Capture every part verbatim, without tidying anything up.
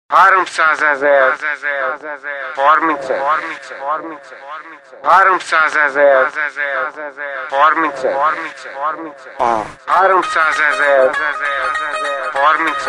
háromszázezer, harminc, háromszázezer, harminc, háromszázezer, harminc,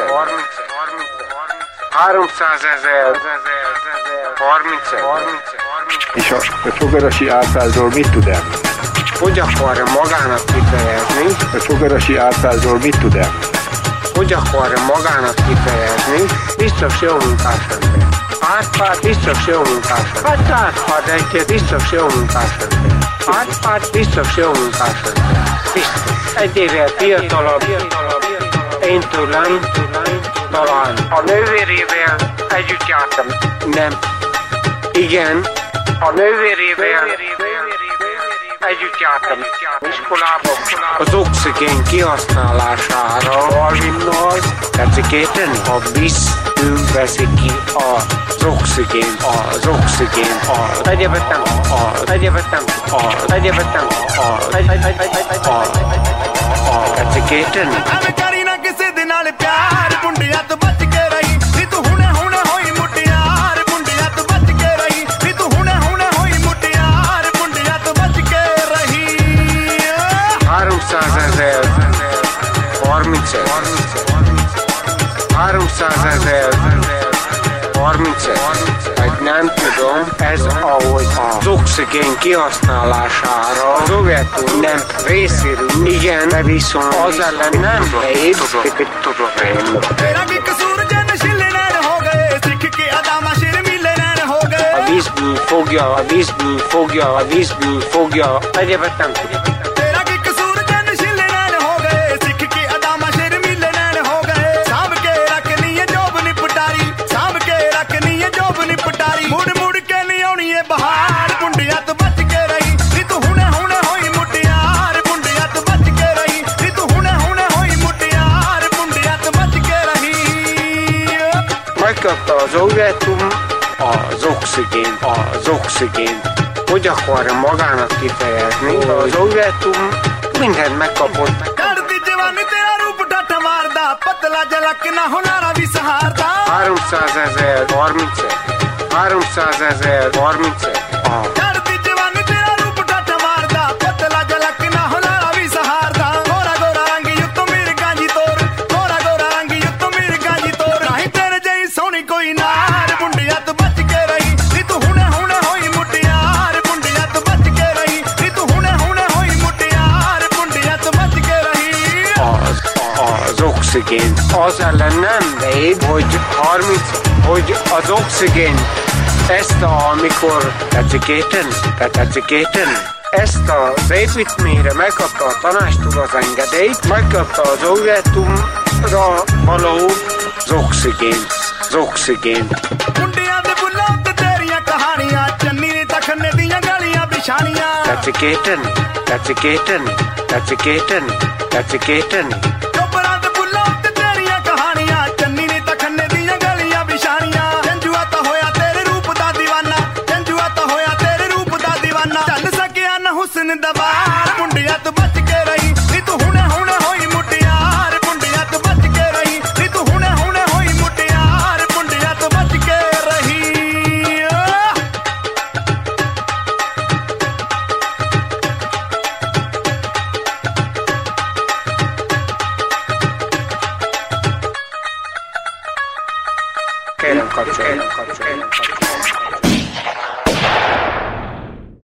háromszázezer, harminc. És a Fogarasi Árpádról mit tud el? Hogy akarja magának kifejezni? A Fogarasi Árpádról mit tud el? Hogy akarja magának kifejezni? Biztos jó munkás ember. Árpád biztos jó munkás ember. Hát Árpád egyet biztos jó munkás ember. Árpád biztos jó munkás ember. Biztos. Egy évvel fiatalabb, én tőlem, talán a nővérével együtt jártam. Nem. Igen. A nővérével együtt jártam iskolában. Az oxigén kihasználására Alvinnal tetszik érteni? A vízből veszik ki az oxigén, az oxigén, az egyebetem, az egyebetem, az egyebetem, az egyebetem, tetszik érteni? háromszázezer, harminc, háromszázezer, harminc, vagy nem tudom, ez ahogy az oxigén kihasználására a Szovjetunió nem részéről, igen, de viszont az ellen nem lehet, tudok én. A vízből fogja, a vízből fogja, a vízből fogja, egyébként nem tudja. Megkapta az Szovjetunió az oxigén, az oxigén. Hogy akarja magának kifejezni? A Szovjetunió mindent megkapott. háromszázezer, harminc, háromszázezer, harminc, oxigén. Az ellen nem lehet, hogy harminc, hogy az oxigén ezt a, amikor tetszik érteni, tetszik érteni, ezt az építményre megkapta a tanácstól az engedélyt, megkapta az Szovjetunióra való az oxigén, az oxigén. Tetszik érteni, tetszik érteni, tetszik érteni, tetszik érteni. Kérem kapcsoljon, kapcsoljon, kapcsoljon.